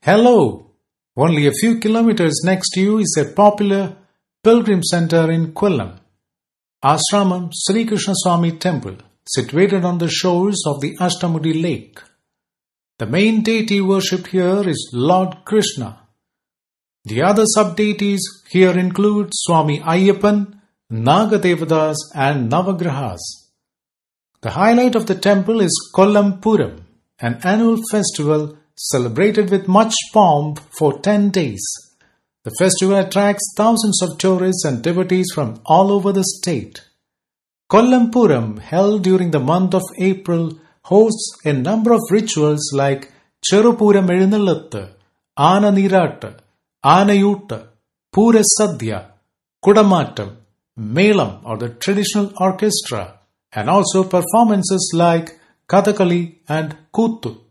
Hello! Only a few kilometers next to you is a popular pilgrim center in Kollam, Ashramam Sri Krishna Swami Temple, situated on the shores of the Ashtamudi Lake. The main deity worshipped here is Lord Krishna. The other sub-deities here include Swami Ayyappan, Nagadevadas and Navagrahas. The highlight of the temple is Kollam Puram, an annual festival celebrated with much pomp for 10 days. The festival attracts thousands of tourists and devotees from all over the state. Kollam Puram, held during the month of April, hosts a number of rituals like Cherupuram Ezhunallattu, Ana Neeraattu, Aanayootta, Pura Sadhya, Kudamattam, Melam or the traditional orchestra, and also performances like Kathakali and Kuttu.